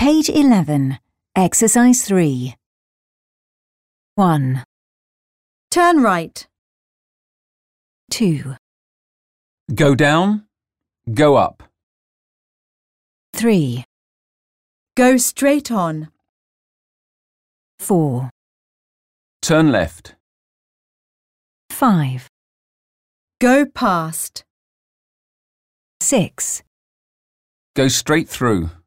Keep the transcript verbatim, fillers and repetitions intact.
Page eleven, Exercise three. one, Turn right. two, Go down, go up. three, Go straight on. four, Turn left. five, Go past. six, Go straight through.